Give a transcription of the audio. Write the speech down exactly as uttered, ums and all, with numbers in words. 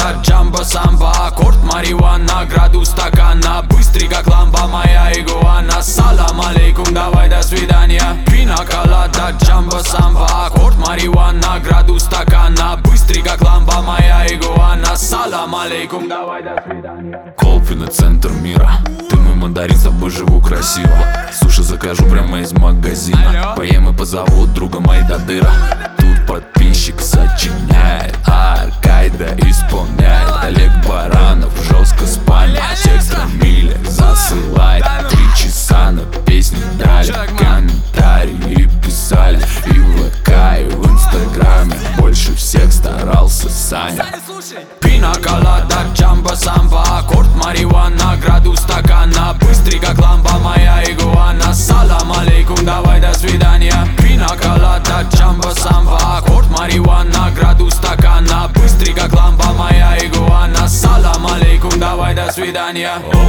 шоколада, джамбо, самбо, аккорд, марихуана, градус стакана, быстрый как лампа моя игуана. Салам алейкум, давай до свидания. Пина колада, джамбо, самбо, аккорд, марихуана, градус стакана, быстрый как лампа моя игуана. Салам алейкум, давай до свидания. Колпино, центр мира. Ты мой мандарин, с тобой живу красиво. Суши закажу прямо из магазина. Поем и позову друга Майдадыра. Тут подписчик сочиняет, а Аль-Каида исполняет. Олег Баранов, жестко спальня. Текст Рамиля засылает. Три часа на песню дали, комментарии писали. И в ВК, и в Инстаграме больше всех старался Саня. Пина колада, джамбо, самбо, аккорд, марихуана, градус стакана, быстрый как лампа моя игуана. Салам алейкум, давай до свидания. Пина колада, джамбо, самбо, аккорд, марихуана, градус стакана, быстрый как лампа моя игуана. Салам алейкум, давай до свидания.